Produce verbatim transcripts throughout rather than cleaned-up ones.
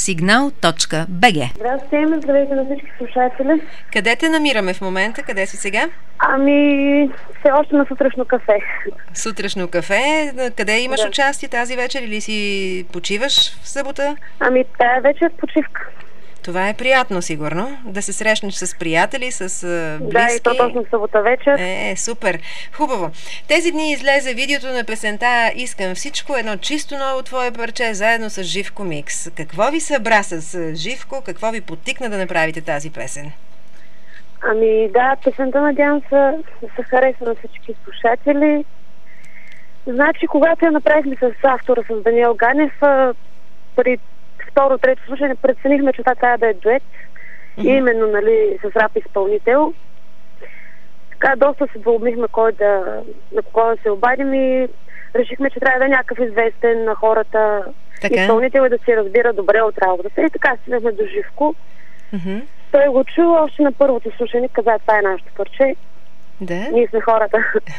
сигнал точка би джи. Здравейте, здравейте на всички слушатели. Къде те намираме в момента? Къде си сега? Ами, все още на сутрешно кафе. Сутрешно кафе. Къде имаш Да. участие тази вечер или си почиваш в събота? Ами, тая вечер почивка. Това е приятно, сигурно. Да се срещнеш с приятели, с а, близки. Да, и то точно в събота вечер. Е, супер. Хубаво. Тези дни излезе видеото на песента "Искам всичко", едно чисто ново твое парче, заедно с Живко Микс. Какво ви събра с Живко? Какво ви подтикна да направите тази песен? Ами, да, песента, надявам се, да се хареса на всички слушатели. Значи, когато я направихме с автора, с Даниел Ганев, при второ, трето слушане преценихме, че това трябва да е дует. Mm-hmm. И именно, нали, с рап изпълнител. Така, доста се двоумихме кой да, на кого да се обадим и решихме, че трябва да е някакъв известен на хората така изпълнител и да се разбира добре от работата. И така стигнахме до Живко. Mm-hmm. Той го чу още на първото слушане, каза: "Това е нашето парче. Да. Ние сме хората."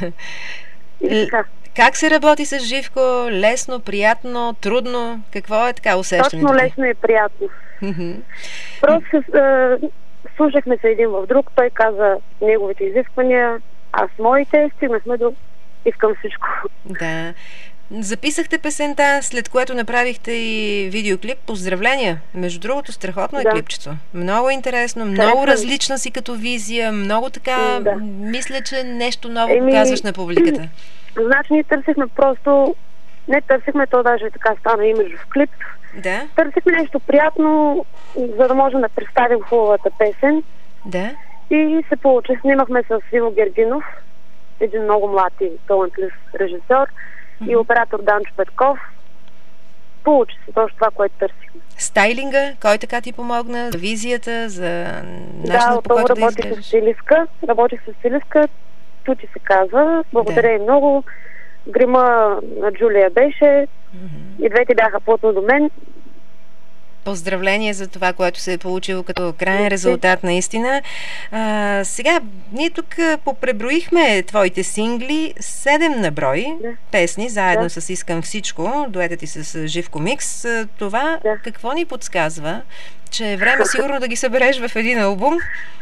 И така. Как се работи с Живко? Лесно, приятно, трудно? Какво е така усещането? Точно лесно и приятно. Mm-hmm. Просто е, слушахме се един в друг. Той каза неговите изисквания, аз моите. Стигнахме до "Искам всичко". Да. Записахте песента, след което направихте и видеоклип. Поздравления! Между другото, страхотно е да. клипчето. Много интересно, много Харесвам. различна си като визия, много така, да. мисля, че нещо ново Еми... показваш на публиката. Значи ние търсихме просто, не търсихме, то даже така стана имиджов клип. Да. Търсихме нещо приятно, за да можем да представим хубавата песен. Да. И се получи. Снимахме с Иво Гергинов, един много млад и талантлив режисьор, mm-hmm. и оператор Данчо Петков. Получи се точно това, което търсихме. Стайлинга, кой така ти помогна? За визията, за начинът, да, по който да работих изглеждаш? с стилистка. Работих с стилистка. Тути се казва. Благодаря и да. много. Грима на Джулия беше. Mm-hmm. И двете бяха плътно до мен. Поздравление за това, което се е получило като крайен резултат, наистина. А, сега, ние тук попреброихме твоите сингли, седем на брой да. песни, заедно да. с "Искам всичко", дуетът ти с Живко Микс. Това да. какво ни подсказва? Че е време сигурно да ги събереш в един албум?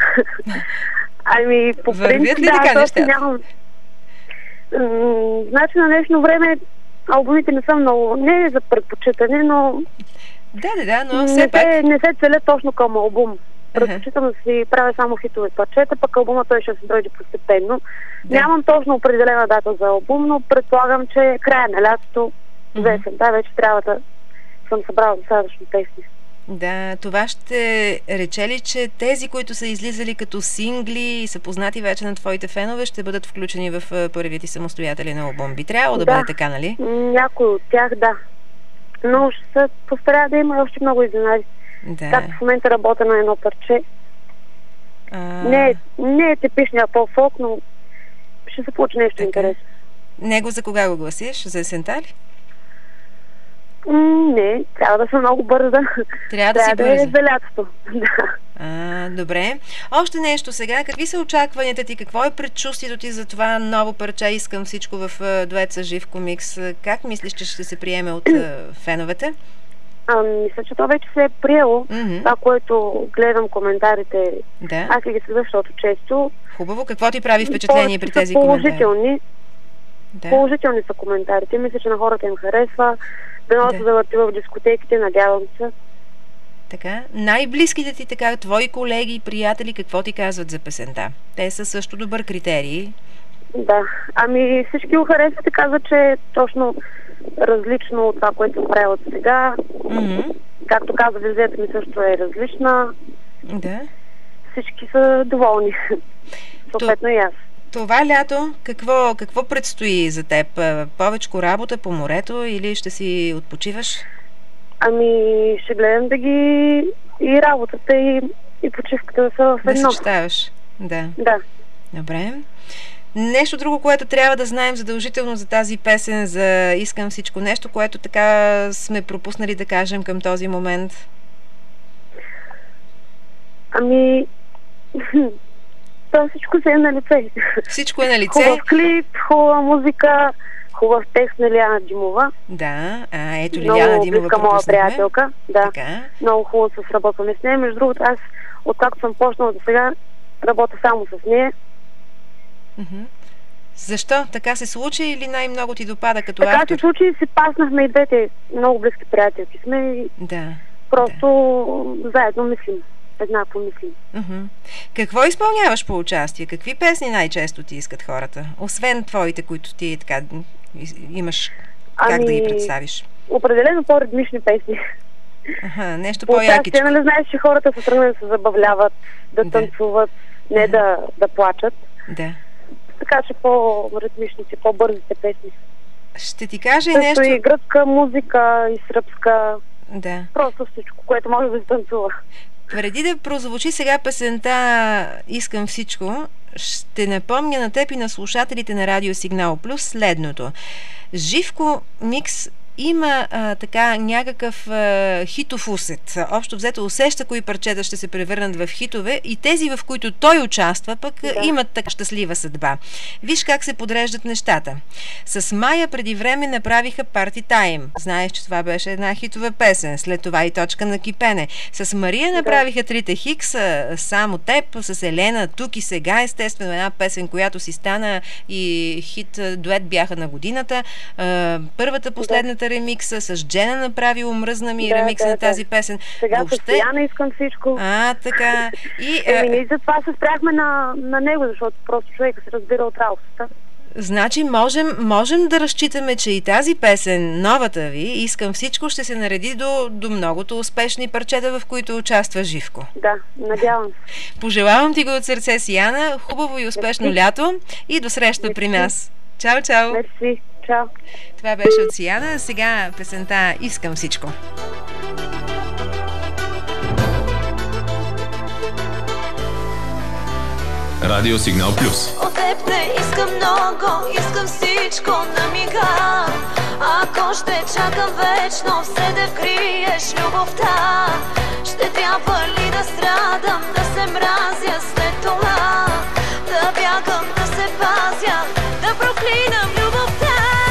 Ами, по принцип, ли да, така аз нямам... М- значи на днешно време албумите не са много, не е за предпочитане, но... Да, да, да, но не все се, пак... Не се целя точно към албум. Предпочитам да си правя само хитове парчета, пък албума той ще се дойде постепенно. Да. Нямам точно определена дата за албум, но предполагам, че края на лятото, за mm-hmm. есента, вече трябва да съм събрала достатъчно песни. Да, това ще рече ли, че тези, които са излизали като сингли и са познати вече на твоите фенове, ще бъдат включени в първият ти самостоятелен албум? Би трябвало да, да бъде така, нали? Някой от тях, да. Но ще се постаря да има още много изненади. Да. Както в момента работя на едно парче. А... Не, е, не е типичния поп-фолк, но ще се получи нещо така интересно. Него за кога го гласиш? За есента ли? М- не, трябва да съм много бърза. Трябва да си да бърза. е за лятото. А, добре. Още нещо сега. Какви са очакванията ти? Какво е предчувствието ти за това ново парче "Искам всичко" в дует с Живко Микс? Как мислиш, че ще се приеме от феновете? А, мисля, че това вече се е приело. Mm-hmm. Това, което гледам коментарите, да. аз ли ги следя, защото често... Хубаво. Какво ти прави впечатление при тези положителни. коментари? Да. Положителни са коментарите. Мисля, че на хората им харесва. Да се завърти в дискотеките, надявам се. Така. Най-близките ти, така, твои колеги и приятели, какво ти казват за песента? Те са също добър критерий. Да. Ами всички го харесват и казват, че е точно различно от това, което съм правила сега. Mm-hmm. Както каза, визията ми също е различна. Да. Всички са доволни. Съответно и аз. Това лято какво, какво предстои за теб? Повечко работа по морето или ще си отпочиваш? Ами ще гледам да ги и работата, и, и почивката да са в едно. Да съчетаваш. Да. Да. Добре. Нещо друго, което трябва да знаем задължително за тази песен, за "Искам всичко", нещо, което така сме пропуснали да кажем към този момент? Ами... То всичко се е на лице. Всичко е на лице. Хубав клип, хубава музика, хубав текст на Лиляна Димова. Да, а ето Лиляна Димова близка моя приятелка. Да, така. Много хубаво се сработваме с нея. Между другото, аз откакто съм почнала до сега, работя само с нея. Mm-hmm. Защо? Така се случи или най-много ти допада като така автор? Така се случи и си паснахме и двете. Много близки приятелки сме и да, просто да. заедно мислим. Еднакво мислим. Uh-huh. Какво изпълняваш по участие? Какви песни най-често ти искат хората? Освен твоите, които ти така имаш как ами, да ги представиш? Определено по-ритмични песни. Ага, нещо по по-якичко. По нали знаеш, че хората са тръгнали да се забавляват, да, да. танцуват, не uh-huh. да, да плачат. Да. Така че по-ритмичните, по-бързите песни. Ще ти кажа и Също нещо... и гръцка музика, и сръбска. Да. Просто всичко, което може да се танцува. Преди да прозвучи сега песента "Искам всичко", ще напомня на теб и на слушателите на Радио Сигнал Плюс следното. Живко Микс има а, така някакъв а, хитов усет. Общо взето усеща кои парчета ще се превърнат в хитове и тези, в които той участва, пък да. имат така щастлива съдба. Виж как се подреждат нещата. С Майя преди време направиха Party Time. Знаеш, че това беше една хитова песен. След това и Точка на кипене. С Мария направиха да. Трите Хикса, Само теб, с Елена Тук и сега, естествено една песен, която си стана и хит дует бяха на годината. Първата, последната да. ремикса, с Джена направи "Омръзна ми" да, ремикс да, на тази да. песен. Сега Въобще... с Яна "Искам всичко". А, така. И, Еми, ние за това се спряхме на, на него, защото просто човека се разбира от работата. Значи можем, можем да разчитаме, че и тази песен, новата ви, "Искам всичко", ще се нареди до, до многото успешни парчета, в които участва Живко. Да, надявам се. Пожелавам ти го от сърце, Сияна. Хубаво и успешно Мерси. лято и до среща Мерси. при нас. Чао, чао! Мерси, чао! Това беше от Сияна. Сега песента "Искам всичко". Радио Сигнал Плюс. От теб не искам много, искам всичко на мига. Ако ще чакам вечно, все да криеш любовта. Ще трябва ли да страдам, да се мразя след това? Да бягам, да се пазя, да проклинам любовта.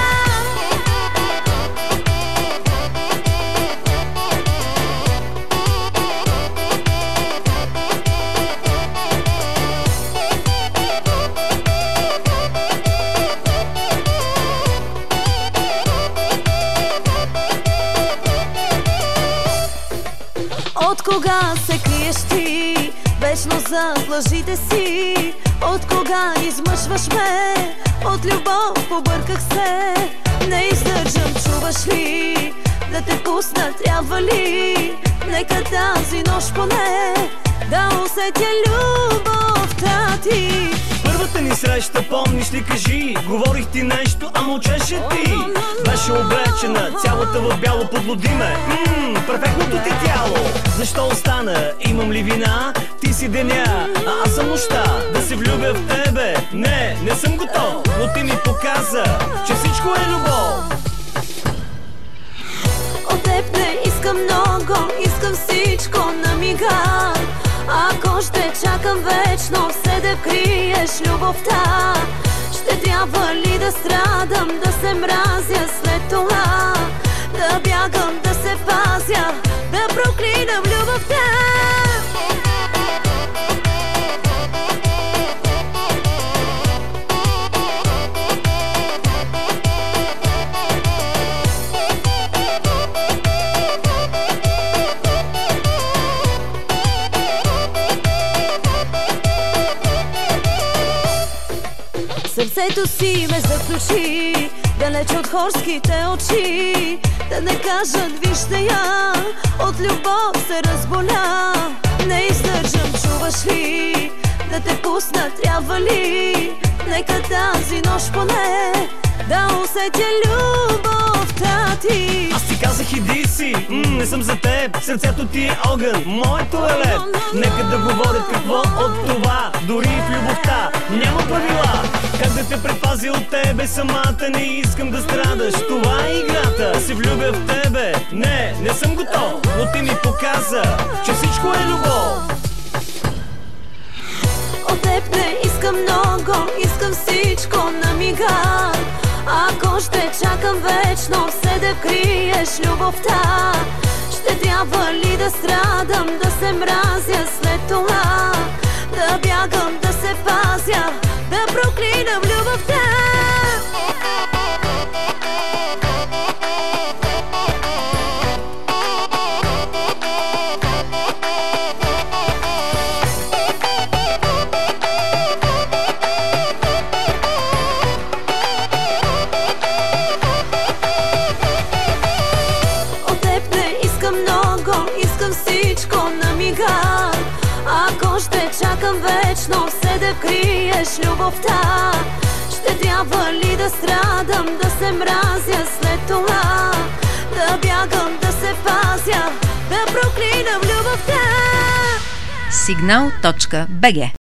От кога се криеш ти, вечно зад лъжите си? От кога измъчваш ме, от любов побърках се. Не издържам, чуваш ли, да те пусна трябва ли? Нека тази нощ поне да усетя любовта ти. Първата ни среща, помниш ли, кажи? Говорих ти нещо, а мълчеше ти. Беше облечена, цялата в бяло, подлоди ме. Ммм, перфектното ти тяло. Защо остана? Имам ли вина? Ти си деня, а аз съм нощта. Да се влюбя в тебе? Не, не съм готов. Но ти ми показа, че всичко е любов. От теб не искам много, искам всичко на мига. Ако ще чакам вечно, все да криеш любовта. Ще трябва ли да страдам, да се мразя след това? Да бягам, да се пазя, да проклинам любовта. Сърцето си ме заключи далеч от хорските очи. Да не кажат вижте я, от любов се разболя. Не издържам, чуваш ли, да те пусна трябва ли? Нека тази нощ поне да усетя любовта ти. Аз ти казах иди си, м- не съм за теб. Сърцето ти е огън, моето е лед. Нека да говорят какво от това. Дори в любовта няма правила. Как да те предпази от тебе самата? Не искам да страдаш, това е играта. Да се влюбя в тебе, не, не съм готов. Но ти ми показа, че всичко е любов. От теб не искам много, искам всичко на мига. Ако ще чакам вечно все да криеш любовта. Ще трябва ли да страдам, да се мразя след това, да бягам, да се пазя, да проклинам любовта? Искам всичко на мига. Ако ще чакам вечно все да криеш любовта, ще трябва ли да страдам, да се мразя след това, да бягам, да се пазя, да проклинам любовта? Сигнал точка би джи